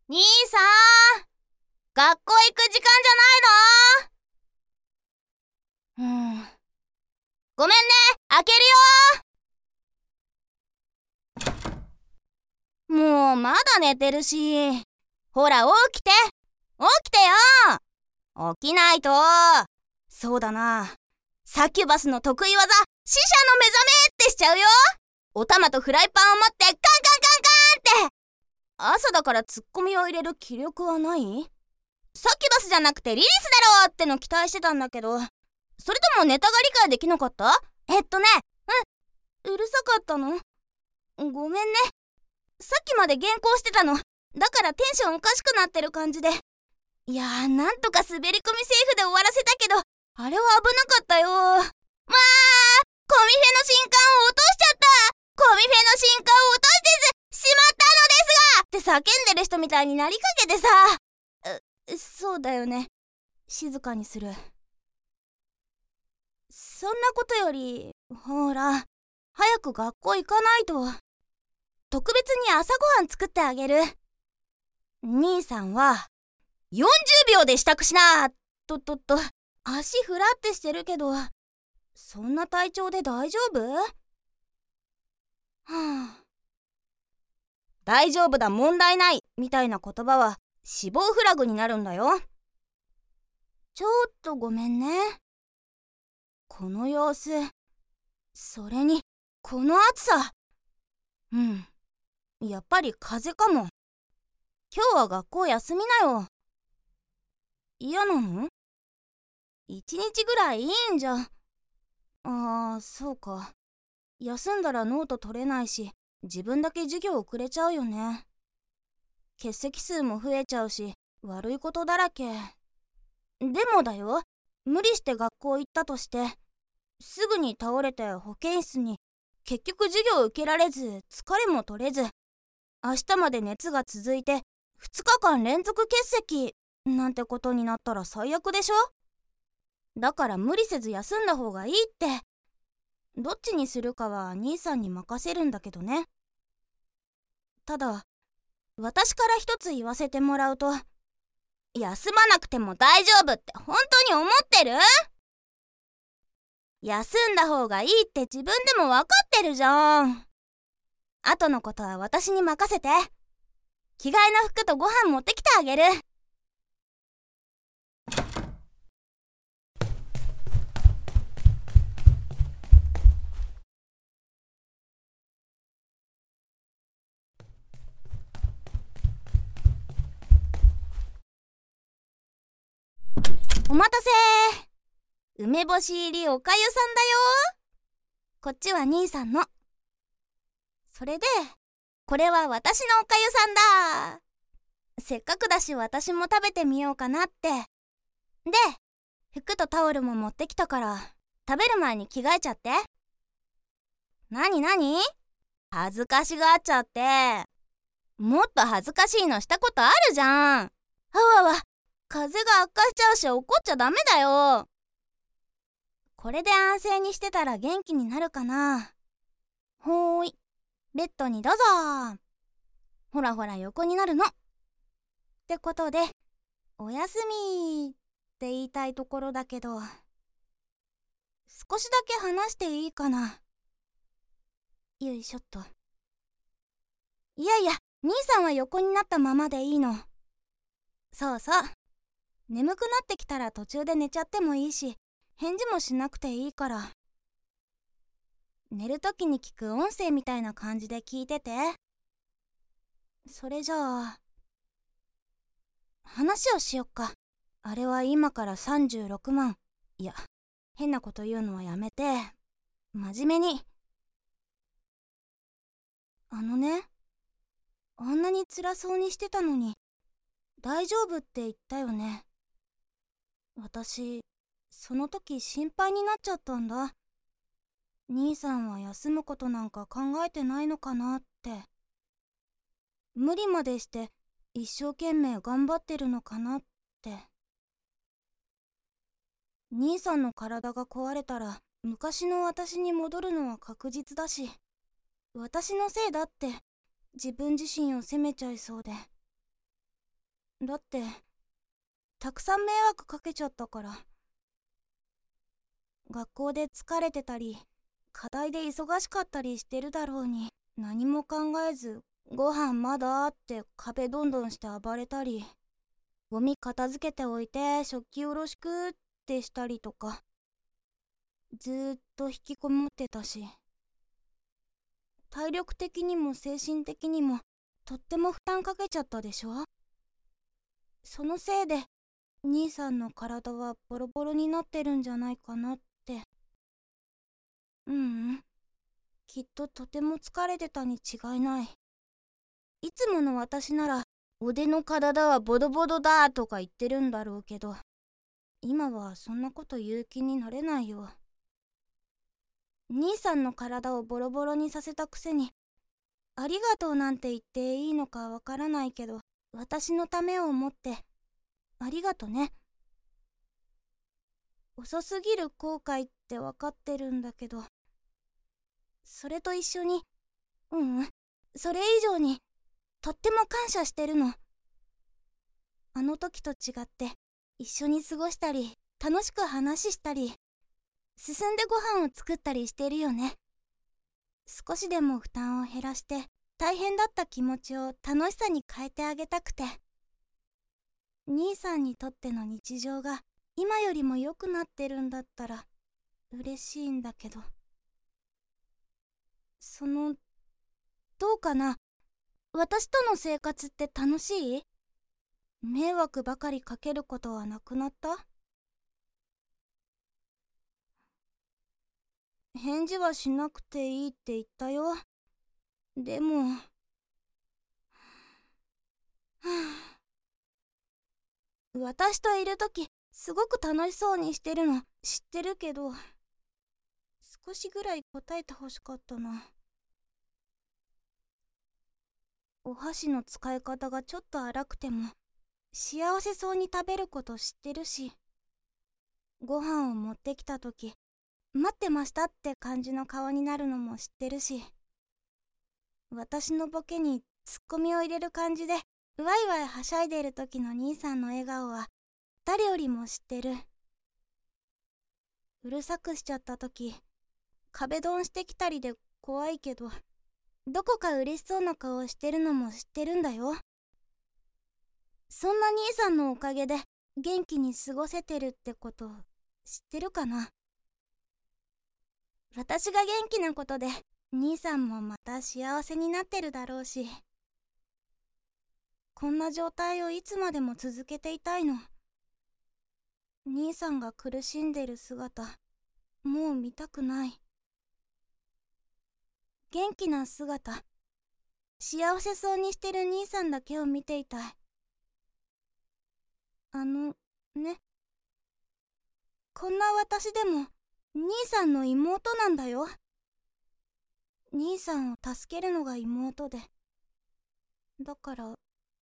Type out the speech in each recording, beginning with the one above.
兄さん、学校行く時間じゃないの？ごめんね、開けるよ。もうまだ寝てるし。ほら起きて、起きてよ。起きないと。そうだな、サキュバスの得意技、死者の目覚めってしちゃうよ。お玉とフライパンを持ってカンカンカンカンって。朝だからツッコミを入れる気力はない？サキュバスじゃなくてリリスだろっての期待してたんだけど、それともネタが理解できなかった？うるさかったの？ごめんね。さっきまで原稿してたの。だからテンションおかしくなってる感じで。いやー、なんとか滑り込みセーフで終わらせたけど、あれは危なかったよ。コミフェの新刊を落としちゃった。コミフェの新刊を落としてしまったのですがって叫んでる人みたいになりかけてさ。そうだよね。静かにする。そんなことより、ほら、早く学校行かないと。特別に朝ごはん作ってあげる。兄さんは40秒で支度しな。足ふらってしてるけど、そんな体調で大丈夫？はあ、大丈夫だ、問題ないみたいな言葉は死亡フラグになるんだよ。ちょっとごめんね。この様子、それにこの暑さ。やっぱり風邪かも。今日は学校休みなよ。嫌なの？1日ぐらいいいんじゃ。そうか。休んだらノート取れないし、自分だけ授業遅れちゃうよね。欠席数も増えちゃうし、悪いことだらけ。でもだよ、無理して学校行ったとして、すぐに倒れて保健室に、結局授業受けられず、疲れも取れず、明日まで熱が続いて2日間連続欠席なんてことになったら最悪でしょ。だから無理せず休んだ方がいいって。どっちにするかは兄さんに任せるんだけどね。ただ、私から一つ言わせてもらうと、休まなくても大丈夫って本当に思ってる？休んだ方がいいって自分でも分かってるじゃん。後のことは私に任せて。着替えの服とご飯持ってきてあげる。お待たせ。梅干し入りおかゆさんだよ。こっちは兄さんの。それで、これは私のおかゆさんだ。せっかくだし私も食べてみようかなって。で、服とタオルも持ってきたから、食べる前に着替えちゃって。なに恥ずかしがっちゃって。もっと恥ずかしいのしたことあるじゃん。あわわ、風邪が悪化しちゃうし怒っちゃダメだよ。これで安静にしてたら元気になるかな。ほーい、ベッドにどうぞ。ほらほら横になるの。ってことで、おやすみって言いたいところだけど、少しだけ話していいかな。よいしょっと。いやいや、兄さんは横になったままでいいの。そうそう。眠くなってきたら途中で寝ちゃってもいいし、返事もしなくていいから。寝るときに聞く音声みたいな感じで聞いてて。それじゃあ、話をしよっか。あれは今から36万。いや、変なこと言うのはやめて、真面目に。あのね、あんなに辛そうにしてたのに、大丈夫って言ったよね。私、その時心配になっちゃったんだ。兄さんは休むことなんか考えてないのかなって。無理までして一生懸命頑張ってるのかなって。兄さんの体が壊れたら昔の私に戻るのは確実だし、私のせいだって自分自身を責めちゃいそうで。 だってたくさん迷惑かけちゃったから。学校で疲れてたり課題で忙しかったりしてるだろうに、何も考えずご飯まだって壁どんどんして暴れたり、ゴミ片付けておいて食器よろしくってしたりとか、ずーっと引きこもってたし、体力的にも精神的にもとっても負担かけちゃったでしょ。そのせいで兄さんの体はボロボロになってるんじゃないかなって。きっととても疲れてたに違いない。いつもの私なら俺の体はボロボロだとか言ってるんだろうけど、今はそんなこと言う気になれないよ。兄さんの体をボロボロにさせたくせにありがとうなんて言っていいのかわからないけど、私のためを思ってありがとね。遅すぎる後悔ってわかってるんだけど、それと一緒に、それ以上にとっても感謝してるの。あの時と違って一緒に過ごしたり楽しく話したり進んでご飯を作ったりしてるよね。少しでも負担を減らして大変だった気持ちを楽しさに変えてあげたくて。兄さんにとっての日常が今よりも良くなってるんだったら嬉しいんだけど、どうかな。私との生活って楽しい？迷惑ばかりかけることはなくなった？返事はしなくていいって言ったよ。でも私といるときすごく楽しそうにしてるの知ってるけど、少しぐらい答えてほしかったな。お箸の使い方がちょっと荒くても幸せそうに食べること知ってるし、ご飯を持ってきたとき待ってましたって感じの顔になるのも知ってるし、私のボケにツッコミを入れる感じでワイワイはしゃいでいる時の兄さんの笑顔は誰よりも知ってる。うるさくしちゃった時壁ドンしてきたりで怖いけど、どこか嬉しそうな顔をしてるのも知ってるんだよ。そんな兄さんのおかげで元気に過ごせてるってこと知ってるかな。私が元気なことで兄さんもまた幸せになってるだろうし、こんな状態をいつまでも続けていたいの。兄さんが苦しんでる姿もう見たくない。元気な姿、幸せそうにしてる兄さんだけを見ていたい。こんな私でも兄さんの妹なんだよ。兄さんを助けるのが妹で、だから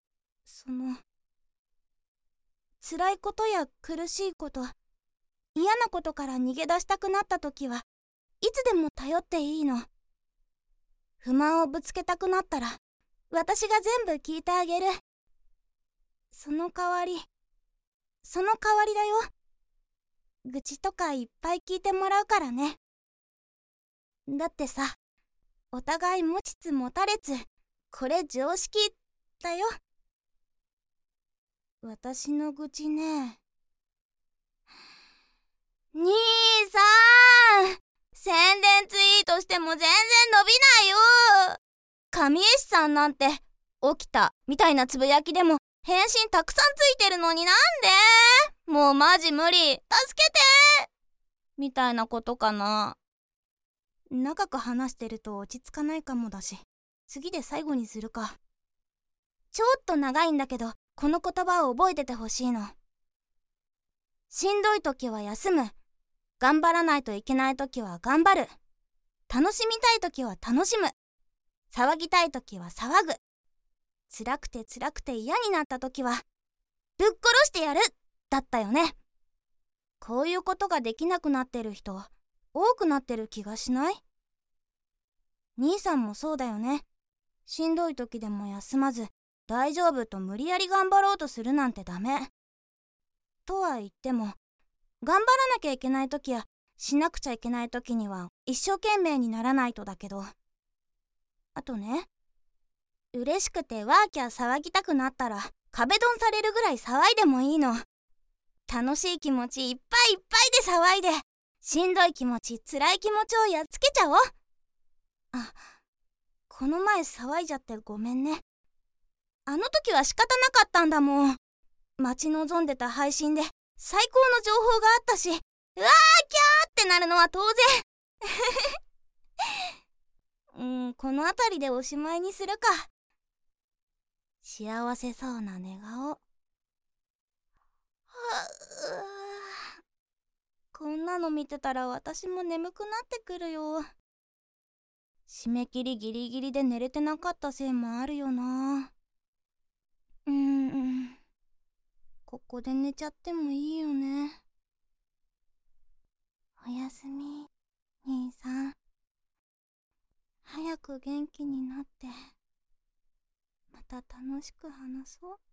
辛いことや苦しいこと、嫌なことから逃げ出したくなった時はいつでも頼っていいの。不満をぶつけたくなったら私が全部聞いてあげる。その代わりだよ。愚痴とかいっぱい聞いてもらうからね。だってさ、お互い持ちつ持たれつ、これ常識だよ。私の愚痴ね。兄さん、宣伝ツイートしても全然伸びないよ。神絵師さんなんて起きたみたいなつぶやきでも返信たくさんついてるのになんで？もうマジ無理、助けてみたいなことかな。長く話してると落ち着かないかもだし、次で最後にするか。ちょっと長いんだけどこの言葉を覚えててほしいの。しんどい時は休む、頑張らないといけない時は頑張る、楽しみたい時は楽しむ、騒ぎたい時は騒ぐ、辛くて嫌になった時はぶっ殺してやるだったよね。こういうことができなくなってる人多くなってる気がしない？兄さんもそうだよね。しんどい時でも休まず大丈夫と無理やり頑張ろうとするなんてダメ。とは言っても、頑張らなきゃいけない時やしなくちゃいけない時には一生懸命にならないとだけど。あとね、嬉しくてワーキャー騒ぎたくなったら壁ドンされるぐらい騒いでもいいの。楽しい気持ちいっぱいいっぱいで騒いで、しんどい気持ち、辛い気持ちをやっつけちゃおう。あ、この前騒いじゃってごめんね。あの時は仕方なかったんだもん。待ち望んでた配信で最高の情報があったし、うわーキャーってなるのは当然。この辺りでおしまいにするか。幸せそうな寝顔。こんなの見てたら私も眠くなってくるよ。締め切りギリギリで寝れてなかったせいもあるよな。ここで寝ちゃってもいいよね。おやすみ、兄さん。早く元気になって、また楽しく話そう。